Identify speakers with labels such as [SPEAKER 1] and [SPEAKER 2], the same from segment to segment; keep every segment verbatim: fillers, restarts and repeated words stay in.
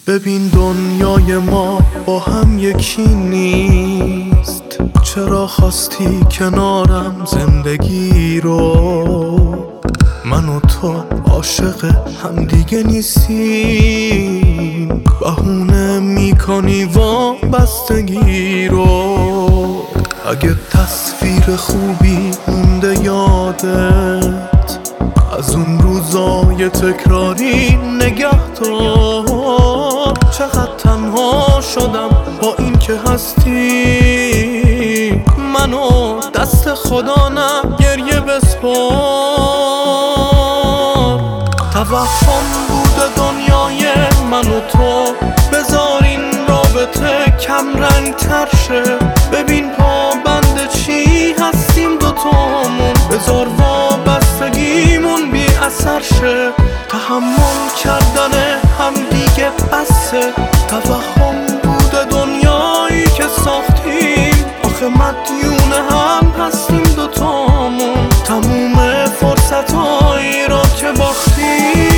[SPEAKER 1] ببین دنیای ما با هم یکی نیست. چرا خواستی کنارم زندگی رو؟ من و تو عاشق هم دیگه نیستیم. بهونه میکنی وابستگی رو. اگه تصویر خوبی مونده یادت از اون روزای تکراری نگه دار. چقدر تنها شدم با این که هستی. منو دست خدا نه گریه بسپار. توهم بوده دنیای من و تو. بذار این رابطه کم رنگ تر شه. ببین پابند چی هستیم دوتامون. بذار وابستگیمون بی اثر شه. تحمل کردن هم دیگه بسه. توهم بوده دنیایی که ساختیم. آخه مدیون هم هستیم دوتامون. تموم فرصتایی را که باختیم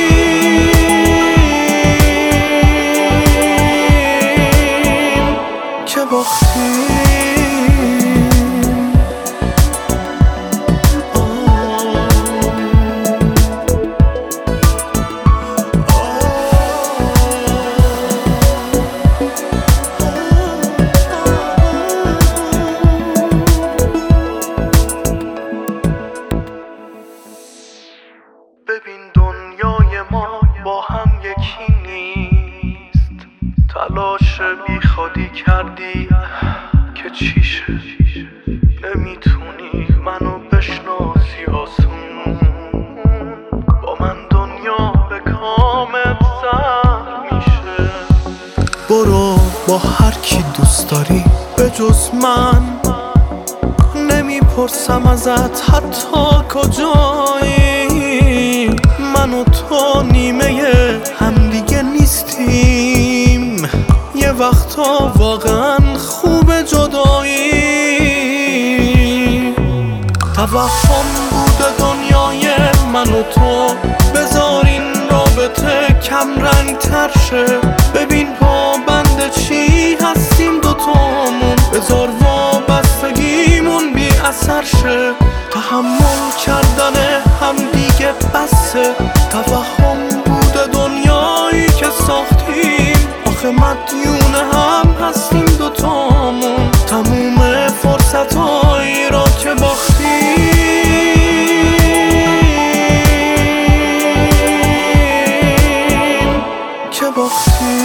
[SPEAKER 1] که باختیم ببین دنیای ما با هم یکی نیست. تلاش بی خودی کردی که چیشه. نمیتونی منو بشناسی آسون. با من دنیا به کامت سر میشه. برو با هر کی دوست داری به جز من. نمیپرسم ازت حتی کجایی. من و تو نیمه همدیگه نیستیم. یه وقتا واقعا خوب جدایی. توهم بوده دنیای من و تو. بذار این رابطه کم رنگ تر شه. ببین پابند چی هستیم دوتامون. بذار وابستگیمون بی اثر شه. تحمل کردن هم دیگه بسه. توهم بوده دنیایی که ساختیم. آخه مدیون هم هستیم دوتامون. تموم فرصتایی را که باختیم که باختیم